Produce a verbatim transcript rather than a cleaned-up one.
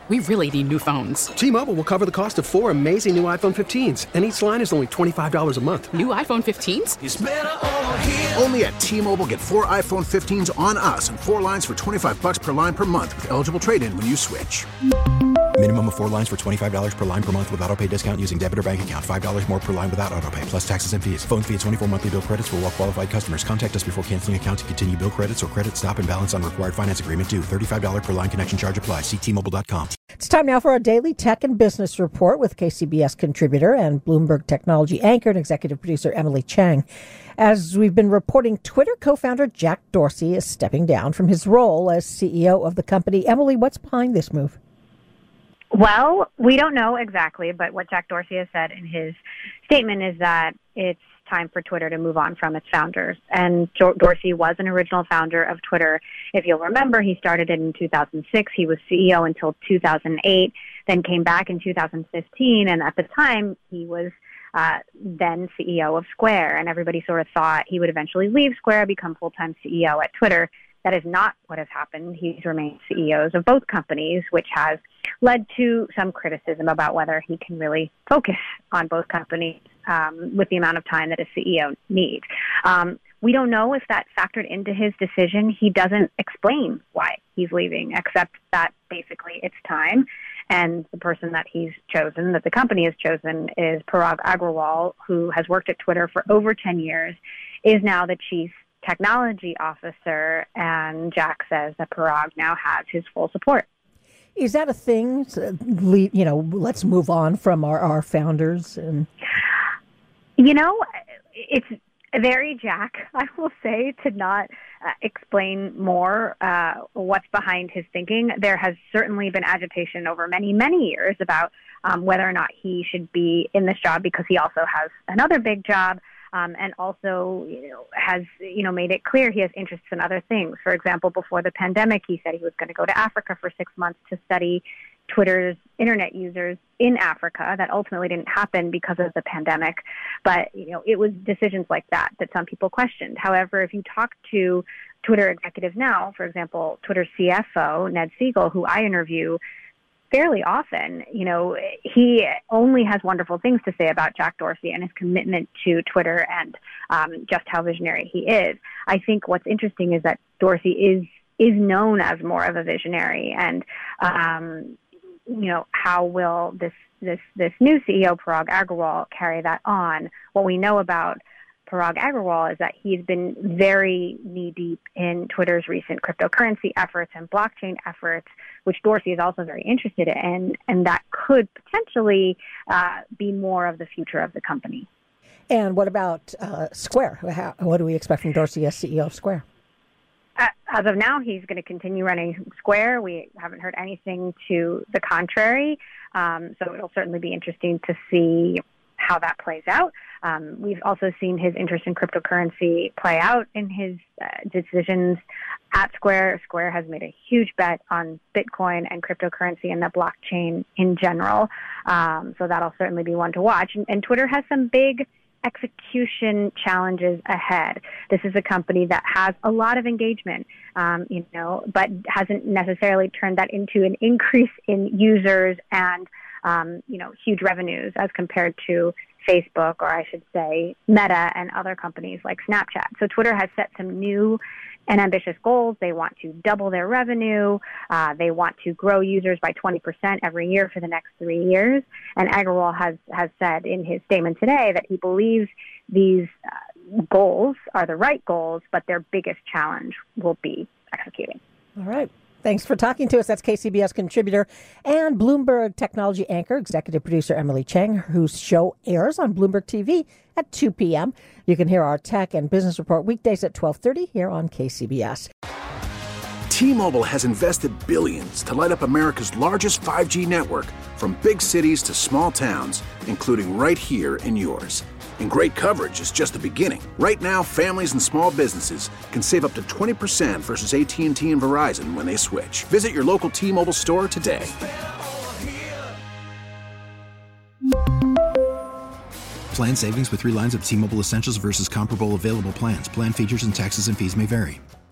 we really need new phones. T-Mobile will cover the cost of four amazing new iPhone fifteens, and each line is only twenty-five dollars a month. New iPhone fifteens? It's better over here. Only at T-Mobile, get four iPhone fifteens on us and four lines for twenty-five dollars per line per month with eligible trade-in when you switch. Minimum of four lines for twenty-five dollars per line per month with autopay discount using debit or bank account. five dollars more per line without autopay, plus taxes and fees. Phone fee at twenty-four monthly bill credits for well-qualified customers. Contact us before canceling account to continue bill credits or credit stop and balance on required finance agreement due. thirty-five dollars per line connection charge applies. See T Mobile dot com. It's time now for our daily tech and business report with K C B S contributor and Bloomberg technology anchor and executive producer Emily Chang. As we've been reporting, Twitter co-founder Jack Dorsey is stepping down from his role as C E O of the company. Emily, what's behind this move? Well, we don't know exactly, but what Jack Dorsey has said in his statement is that it's time for Twitter to move on from its founders. And Dorsey was an original founder of Twitter. If you'll remember, he started it in two thousand six. He was C E O until two thousand eight, then came back in two thousand fifteen. And at the time, he was uh, then C E O of Square. And everybody sort of thought he would eventually leave Square, become full-time C E O at Twitter. That is not what has happened. He's remained C E Os of both companies, which has led to some criticism about whether he can really focus on both companies um, with the amount of time that a C E O needs. Um, we don't know if that factored into his decision. He doesn't explain why he's leaving, except that basically it's time. And the person that he's chosen, that the company has chosen, is Parag Agrawal, who has worked at Twitter for over ten years, is now the chief technology officer, and Jack says that Parag now has his full support. Is that a thing? You know, let's move on from our, our founders. And you know, it's very Jack, I will say, to not uh, explain more uh, what's behind his thinking. There has certainly been agitation over many, many years about um, whether or not he should be in this job, because he also has another big job. Um, and also, you know, has, you know, made it clear he has interests in other things. For example, before the pandemic, he said he was going to go to Africa for six months to study Twitter's internet users in Africa. That ultimately didn't happen because of the pandemic. But, you know, it was decisions like that that some people questioned. However, if you talk to Twitter executives now, for example, Twitter C F O, Ned Siegel, who I interview fairly often, you know, he only has wonderful things to say about Jack Dorsey and his commitment to Twitter and um, just how visionary he is. I think what's interesting is that Dorsey is is known as more of a visionary, and um, you know, how will this this this new C E O, Parag Agrawal, carry that on? What we know about Parag Agrawal is that he's been very knee-deep in Twitter's recent cryptocurrency efforts and blockchain efforts, which Dorsey is also very interested in, and that could potentially uh, be more of the future of the company. And what about uh, Square? How, what do we expect from Dorsey as C E O of Square? Uh, as of now, he's going to continue running Square. We haven't heard anything to the contrary, um, so it'll certainly be interesting to see how that plays out. Um, we've also seen his interest in cryptocurrency play out in his uh, decisions at Square. Square has made a huge bet on Bitcoin and cryptocurrency and the blockchain in general. Um, so that'll certainly be one to watch. And, and Twitter has some big execution challenges ahead. This is a company that has a lot of engagement, um, you know, but hasn't necessarily turned that into an increase in users and Um, you know, huge revenues as compared to Facebook, or I should say Meta and other companies like Snapchat. So Twitter has set some new and ambitious goals. They want to double their revenue. Uh, they want to grow users by twenty percent every year for the next three years. And Agrawal has, has said in his statement today that he believes these uh, goals are the right goals, but their biggest challenge will be executing. All right. Thanks for talking to us. That's K C B S contributor and Bloomberg technology anchor, executive producer Emily Chang, whose show airs on Bloomberg T V at two p.m. You can hear our tech and business report weekdays at twelve thirty here on K C B S. T-Mobile has invested billions to light up America's largest five G network, from big cities to small towns, including right here in yours. And great coverage is just the beginning. Right now, families and small businesses can save up to twenty percent versus A T and T and Verizon when they switch. Visit your local T-Mobile store today. Plan savings with three lines of T-Mobile Essentials versus comparable available plans. Plan features and taxes and fees may vary.